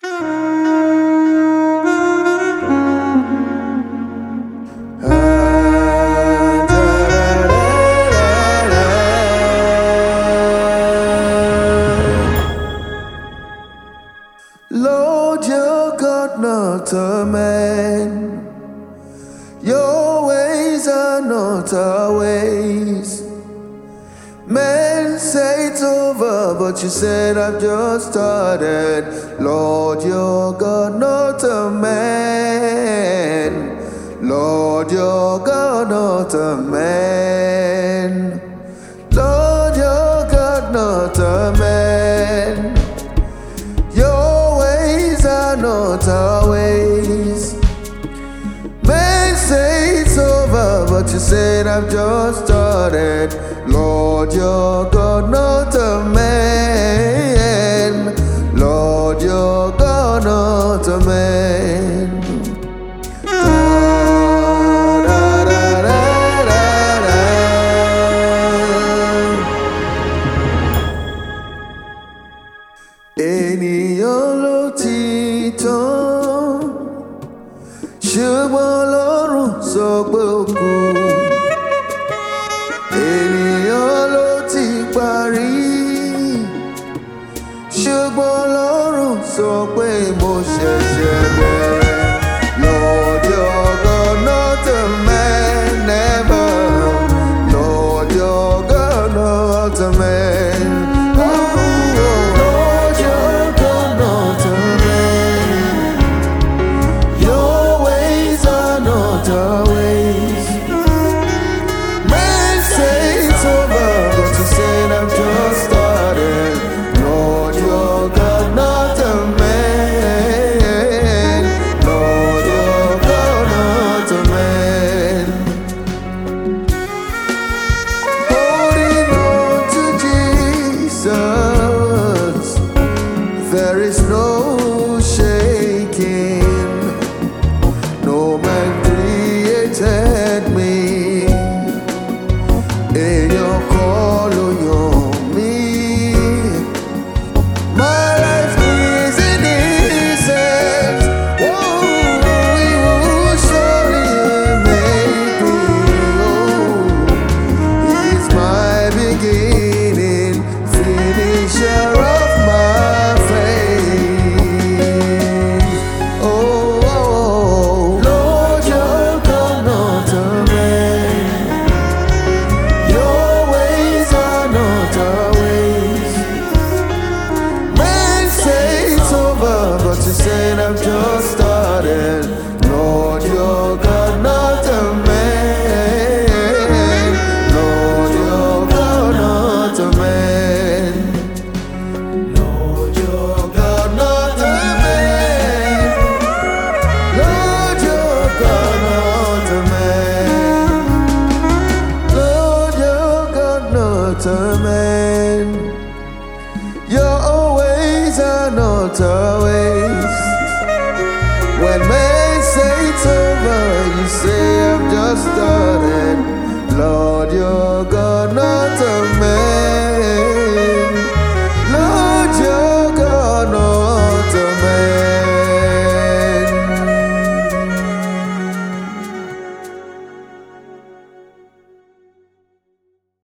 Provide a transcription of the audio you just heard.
Lord, you're God, not a man. Your ways are not our ways. Men say it's over, but you said I've just started. Lord, you're God, not a man. Lord, you're God, not a man. Lord, you're God, not a man. Your ways are not our ways. Men say it's over, but you said I've just started. Lord, you're God, not a man. Lord, you're God, not a man. Ènìyàn ló ti tán, ṣùgbọ́n Ọlọ́run sọ pé ó kù. Ènìyàn ló ti parí, ṣùgbọ́n Ọlọ́run sọ pé mo ṣẹ̀ṣẹ̀ bẹ̀rẹ̀. Lord, you're God, not a man, never. Lord, you're God, not a man. Lord, you're God, not a man. Your ways are not our ways. Men say it's over, but you said I've just started. Lord, you're God, not a man. Lord, you're God, not a man. Holding on to Jesus, there is no shaking. No man created me. In your call on me, my life is innocent. Oh, He will surely make me whole. He's my beginning, finisher of my faith. Oh, Lord, you're God, not a man. Your ways are not our ways. Men say it's over, but you said I've just started. Lord, you're God, not a man. Lord, you're God, not a man. Lord, you're God, not a man. Lord, you're God, not a man. Lord, you're God, not a man. Your ways are not our